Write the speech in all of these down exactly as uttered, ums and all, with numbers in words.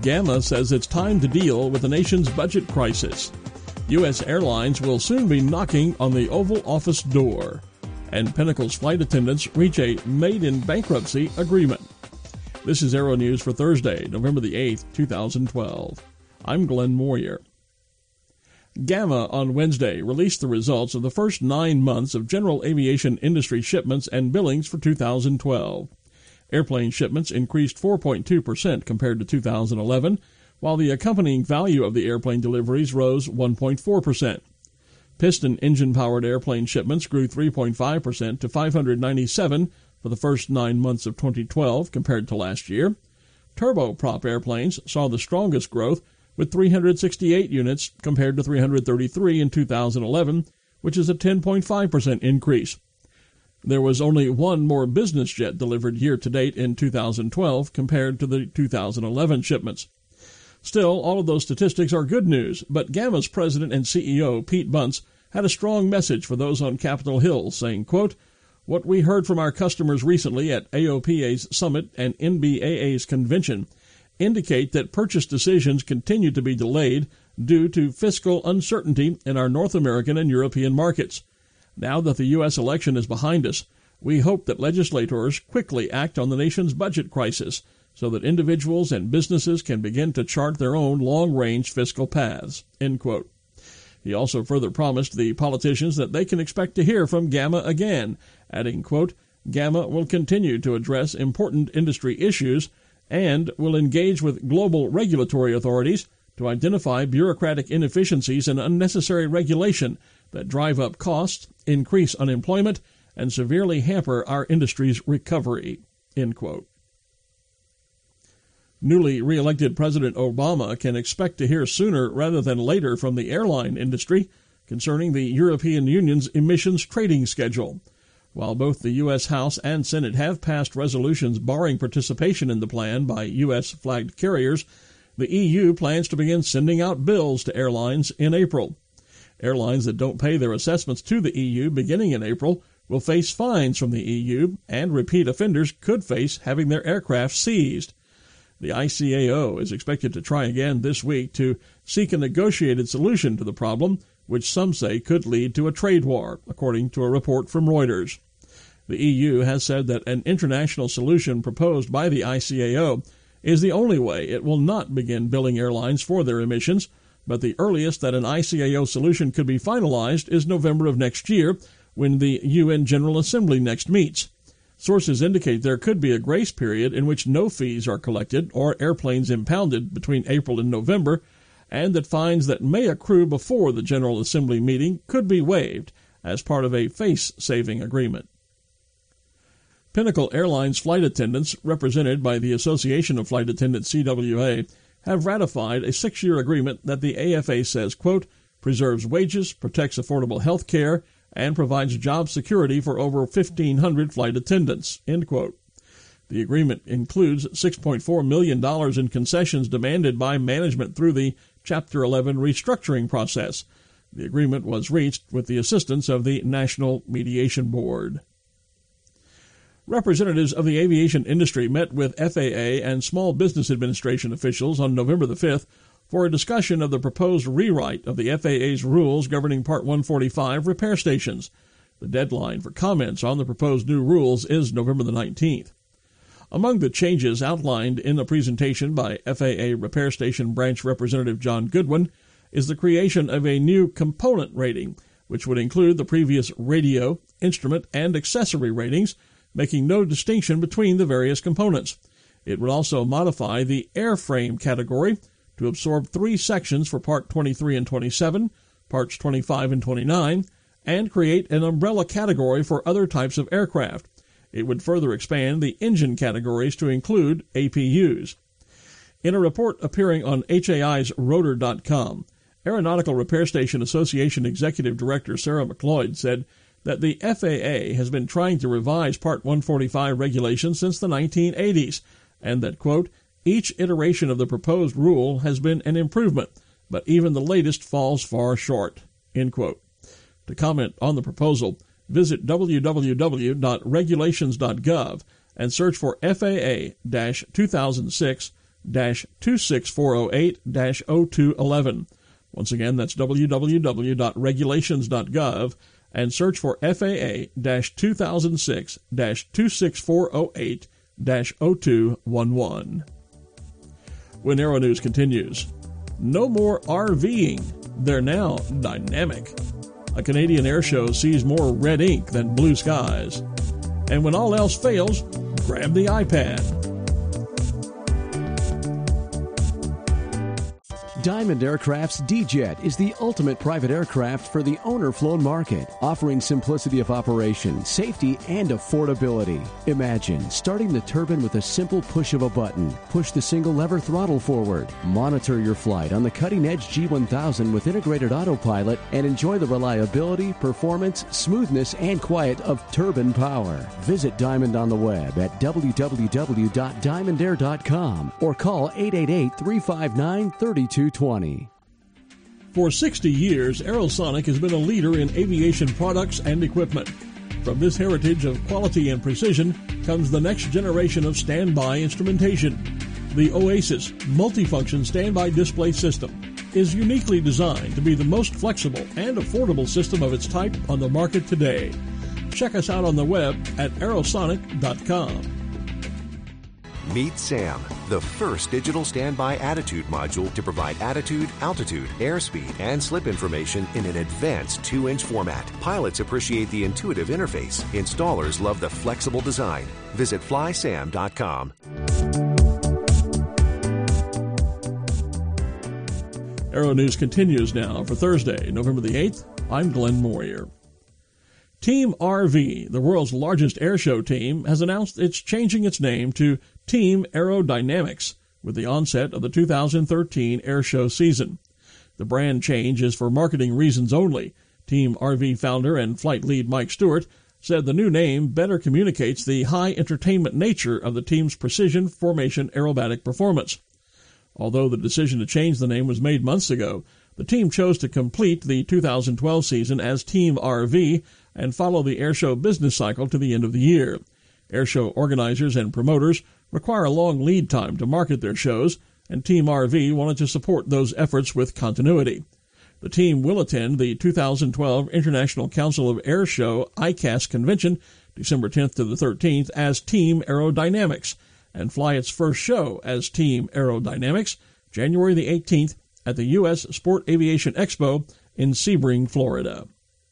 Gamma says it's time to deal with the nation's budget crisis. U S airlines will soon be knocking on the Oval Office door. And Pinnacle's flight attendants reach a made-in-bankruptcy agreement. This is Aero News for Thursday, November the eighth, twenty twelve. I'm Glenn Moyer. Gamma on Wednesday released the results of the first nine months of general aviation industry shipments and billings for two thousand twelve. Airplane shipments increased four point two percent compared to two thousand eleven, while the accompanying value of the airplane deliveries rose one point four percent. Piston engine-powered airplane shipments grew three point five percent to five hundred ninety-seven for the first nine months of twenty twelve compared to last year. Turboprop airplanes saw the strongest growth, with three hundred sixty-eight units compared to three hundred thirty-three in two thousand eleven, which is a ten point five percent increase. There was only one more business jet delivered year-to-date in two thousand twelve compared to the two thousand eleven shipments. Still, all of those statistics are good news, but Gamma's president and C E O, Pete Bunce, had a strong message for those on Capitol Hill, saying, quote, "What we heard from our customers recently at A O P A's summit and N B A A's convention indicate that purchase decisions continue to be delayed due to fiscal uncertainty in our North American and European markets. Now that the U S election is behind us, we hope that legislators quickly act on the nation's budget crisis so that individuals and businesses can begin to chart their own long-range fiscal paths." End quote. He also further promised the politicians that they can expect to hear from Gamma again, adding, quote, "Gamma will continue to address important industry issues and will engage with global regulatory authorities to identify bureaucratic inefficiencies and unnecessary regulation that drive up costs, increase unemployment, and severely hamper our industry's recovery." End quote. Newly re-elected President Obama can expect to hear sooner rather than later from the airline industry concerning the European Union's emissions trading schedule. While both the U S House and Senate have passed resolutions barring participation in the plan by U S-flagged carriers, the E U plans to begin sending out bills to airlines in April. Airlines that don't pay their assessments to the E U beginning in April will face fines from the E U, and repeat offenders could face having their aircraft seized. The I C A O is expected to try again this week to seek a negotiated solution to the problem, which some say could lead to a trade war, according to a report from Reuters. The E U has said that an international solution proposed by the I C A O is the only way it will not begin billing airlines for their emissions, but the earliest that an I C A O solution could be finalized is November of next year, when the U N General Assembly next meets. Sources indicate there could be a grace period in which no fees are collected or airplanes impounded between April and November, and that fines that may accrue before the General Assembly meeting could be waived as part of a face-saving agreement. Pinnacle Airlines flight attendants, represented by the Association of Flight Attendants C W A, have ratified a six-year agreement that the A F A says, quote, preserves wages, protects affordable health care, and provides job security for over fifteen hundred flight attendants, end quote. The agreement includes six point four million dollars in concessions demanded by management through the Chapter eleven restructuring process. The agreement was reached with the assistance of the National Mediation Board. Representatives of the aviation industry met with F A A and Small Business Administration officials on November the fifth for a discussion of the proposed rewrite of the F A A's rules governing Part one forty-five repair stations. The deadline for comments on the proposed new rules is November the nineteenth. Among the changes outlined in the presentation by F A A Repair Station Branch Representative John Goodwin is the creation of a new component rating, which would include the previous radio, instrument, and accessory ratings, making no distinction between the various components. It would also modify the airframe category to absorb three sections for Part twenty-three and twenty-seven, Parts twenty-five and twenty-nine, and create an umbrella category for other types of aircraft. It would further expand the engine categories to include A P Us. In a report appearing on H A I's rotor dot com, Aeronautical Repair Station Association Executive Director Sarah McLeod said that the F A A has been trying to revise Part one forty-five regulations since the nineteen eighties, and that, quote, each iteration of the proposed rule has been an improvement, but even the latest falls far short, end quote. To comment on the proposal, visit w w w dot regulations dot gov and search for F A A two thousand six two six four oh eight dash oh two eleven. Once again, that's w w w dot regulations dot gov and search for F A A two thousand six dash two six four oh eight dash oh two eleven. When Aero News continues, no more RVing. They're now dynamic. A Canadian air show sees more red ink than blue skies. And when all else fails, grab the iPad. Diamond Aircraft's D-Jet is the ultimate private aircraft for the owner-flown market, offering simplicity of operation, safety, and affordability. Imagine starting the turbine with a simple push of a button. Push the single lever throttle forward. Monitor your flight on the cutting-edge G one thousand with integrated autopilot and enjoy the reliability, performance, smoothness, and quiet of turbine power. Visit Diamond on the web at w w w dot diamond air dot com or call eight eight eight, three five nine, three two twenty. For sixty years, Aerosonic has been a leader in aviation products and equipment. From this heritage of quality and precision comes the next generation of standby instrumentation. The Oasis multifunction standby display system is uniquely designed to be the most flexible and affordable system of its type on the market today. Check us out on the web at aerosonic dot com. Meet SAM, the first digital standby attitude module to provide attitude, altitude, airspeed, and slip information in an advanced two inch format. Pilots appreciate the intuitive interface. Installers love the flexible design. Visit fly sam dot com. Aero News continues now for Thursday, November the eighth. I'm Glenn Moyer. Team R V, the world's largest airshow team, has announced it's changing its name to Team Aerodynamics with the onset of the two thousand thirteen airshow season. The brand change is for marketing reasons only. Team R V founder and flight lead Mike Stewart said the new name better communicates the high entertainment nature of the team's precision formation aerobatic performance. Although the decision to change the name was made months ago, the team chose to complete the two thousand twelve season as Team R V and follow the airshow business cycle to the end of the year. Airshow organizers and promoters require a long lead time to market their shows, and Team R V wanted to support those efforts with continuity. The team will attend the two thousand twelve International Council of Airshow I C A S convention December tenth to the thirteenth as Team Aerodynamics and fly its first show as Team Aerodynamics January the eighteenth at the U S Sport Aviation Expo in Sebring, Florida.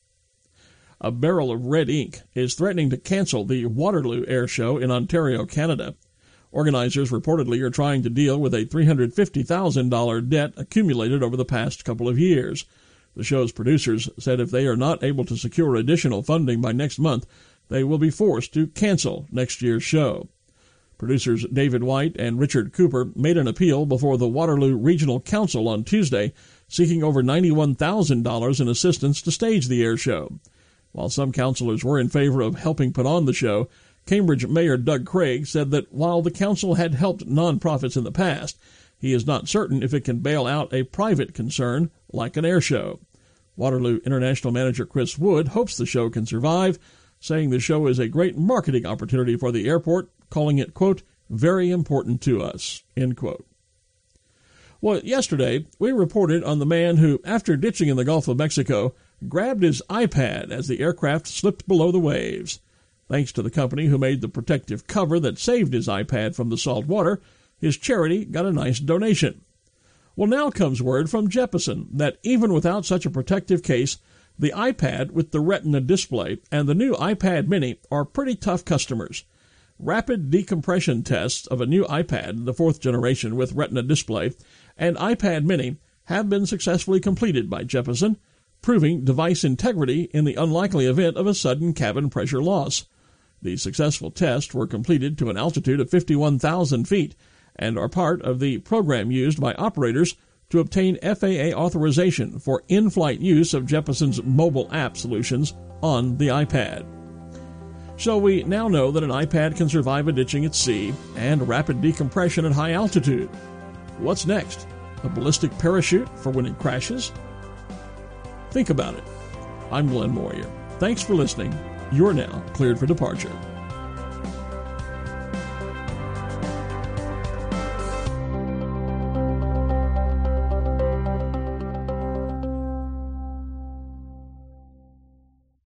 A barrel of red ink is threatening to cancel the Waterloo Air Show in Ontario, Canada. Organizers reportedly are trying to deal with a three hundred fifty thousand dollars debt accumulated over the past couple of years. The show's producers said if they are not able to secure additional funding by next month, they will be forced to cancel next year's show. Producers David White and Richard Cooper made an appeal before the Waterloo Regional Council on Tuesday, seeking over ninety-one thousand dollars in assistance to stage the air show. While some councilors were in favor of helping put on the show, Cambridge Mayor Doug Craig said that while the council had helped nonprofits in the past, he is not certain if it can bail out a private concern like an air show. Waterloo International Manager Chris Wood hopes the show can survive, saying the show is a great marketing opportunity for the airport, calling it, quote, very important to us, end quote. Well, yesterday, we reported on the man who, after ditching in the Gulf of Mexico, grabbed his iPad as the aircraft slipped below the waves. Thanks to the company who made the protective cover that saved his iPad from the salt water, his charity got a nice donation. Well, now comes word from Jeppesen that even without such a protective case, the iPad with the Retina display and the new iPad mini are pretty tough customers. Rapid decompression tests of a new iPad, the fourth generation with Retina display, and iPad mini have been successfully completed by Jeppesen, proving device integrity in the unlikely event of a sudden cabin pressure loss. The successful tests were completed to an altitude of fifty-one thousand feet and are part of the program used by operators to obtain F A A authorization for in-flight use of Jeppesen's mobile app solutions on the iPad. So we now know that an iPad can survive a ditching at sea and rapid decompression at high altitude. What's next? A ballistic parachute for when it crashes? Think about it. I'm Glenn Moyer. Thanks for listening. You're now cleared for departure.